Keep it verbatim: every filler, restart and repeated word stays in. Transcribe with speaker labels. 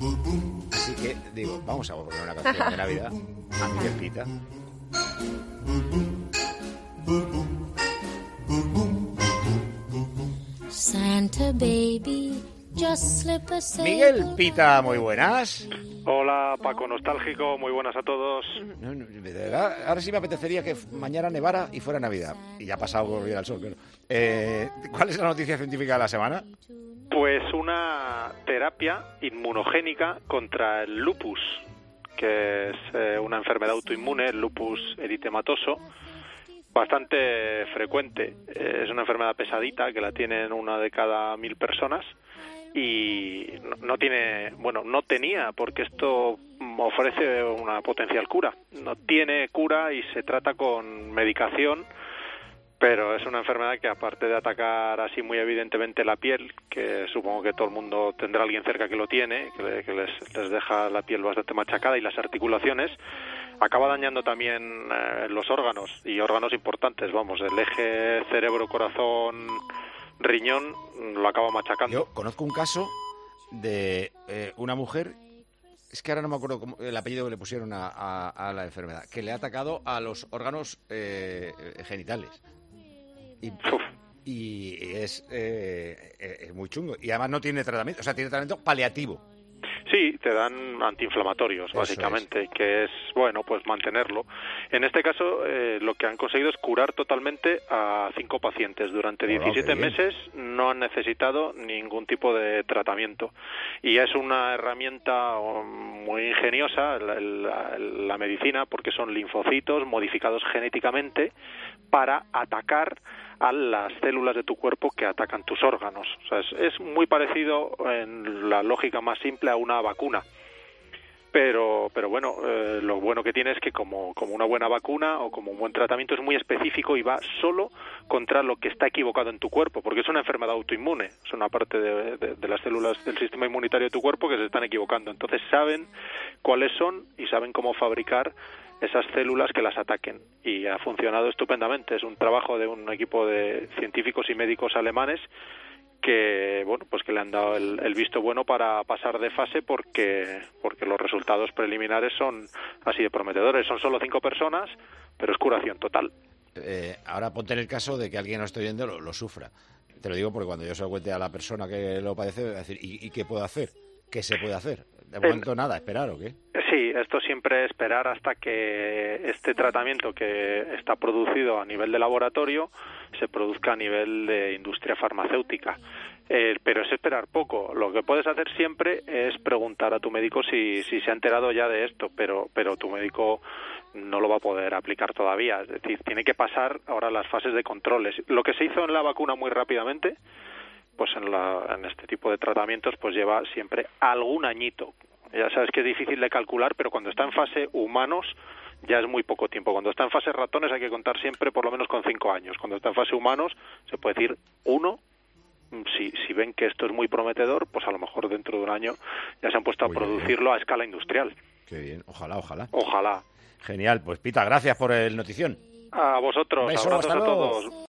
Speaker 1: Así que digo, vamos a poner una canción de Navidad a Miguel Pita.
Speaker 2: Santa baby, just slip a
Speaker 1: Miguel Pita, muy buenas.
Speaker 3: Hola, Paco Nostálgico, muy buenas a todos.
Speaker 1: No, no, de verdad, ahora sí me apetecería que mañana nevara y fuera Navidad. Y ya ha pasado volver al sol, claro. Eh, ¿Cuál es la noticia científica de la semana?
Speaker 3: Pues una terapia inmunogénica contra el lupus, que es eh, una enfermedad autoinmune, el lupus eritematoso, bastante frecuente. Eh, es una enfermedad pesadita que la tienen una de cada mil personas y no, no tiene, bueno, no tenía, porque esto ofrece una potencial cura. No tiene cura y se trata con medicación, pero es una enfermedad que, aparte de atacar así muy evidentemente la piel, que supongo que todo el mundo tendrá a alguien cerca que lo tiene, que, le, que les, les deja la piel bastante machacada, y las articulaciones, acaba dañando también eh, los órganos, y órganos importantes, vamos, el eje cerebro-corazón-riñón lo acaba machacando.
Speaker 1: Yo conozco un caso de eh, una mujer, es que ahora no me acuerdo cómo, el apellido que le pusieron a, a, a la enfermedad, que le ha atacado a los órganos eh, genitales. Y, y es, eh, es muy chungo. Y además no tiene tratamiento, o sea, tiene tratamiento paliativo.
Speaker 3: Sí, te dan antiinflamatorios, básicamente, es. que es, bueno, pues mantenerlo. En este caso, eh, lo que han conseguido es curar totalmente a cinco pacientes. Durante diecisiete meses no han necesitado ningún tipo de tratamiento. Y es una herramienta muy ingeniosa, la, la, la medicina, porque son linfocitos modificados genéticamente para atacar a las células de tu cuerpo que atacan tus órganos. O sea, es, es muy parecido en la lógica más simple a una vacuna. Pero, pero bueno, eh, lo bueno que tiene es que como, como una buena vacuna o como un buen tratamiento es muy específico y va solo contra lo que está equivocado en tu cuerpo, porque es una enfermedad autoinmune, es una parte de, de, de las células del sistema inmunitario de tu cuerpo que se están equivocando. Entonces saben cuáles son y saben cómo fabricar esas células que las ataquen, y ha funcionado estupendamente. Es un trabajo de un equipo de científicos y médicos alemanes que, bueno, pues que le han dado el, el visto bueno para pasar de fase, porque porque los resultados preliminares son así de prometedores. Son solo cinco personas, pero es curación total.
Speaker 1: Eh, ahora ponte en el caso de que alguien no esté oyendo lo, lo sufra. Te lo digo porque cuando yo se lo cuente a la persona que lo padece, voy a decir, ¿y, y qué puedo hacer? ¿Qué se puede hacer? De momento el, nada, ¿esperar o qué?
Speaker 3: Sí, esto siempre es esperar hasta que este tratamiento que está producido a nivel de laboratorio se produzca a nivel de industria farmacéutica. Eh, pero es esperar poco. Lo que puedes hacer siempre es preguntar a tu médico si, si se ha enterado ya de esto, pero, pero tu médico no lo va a poder aplicar todavía. Es decir, tiene que pasar ahora las fases de controles. Lo que se hizo en la vacuna muy rápidamente, pues en, la, en este tipo de tratamientos pues lleva siempre algún añito. Ya sabes que es difícil de calcular, pero cuando está en fase humanos ya es muy poco tiempo. Cuando está en fase ratones hay que contar siempre por lo menos con cinco años. Cuando está en fase humanos se puede decir uno. Si, si ven que esto es muy prometedor, pues a lo mejor dentro de un año ya se han puesto a Muy producirlo bien. a escala industrial.
Speaker 1: Qué bien, ojalá, ojalá.
Speaker 3: Ojalá.
Speaker 1: Genial, pues Pita, gracias por el notición.
Speaker 3: A vosotros,
Speaker 1: beso,
Speaker 3: abrazos
Speaker 1: hasta
Speaker 3: a
Speaker 1: luego.
Speaker 3: todos.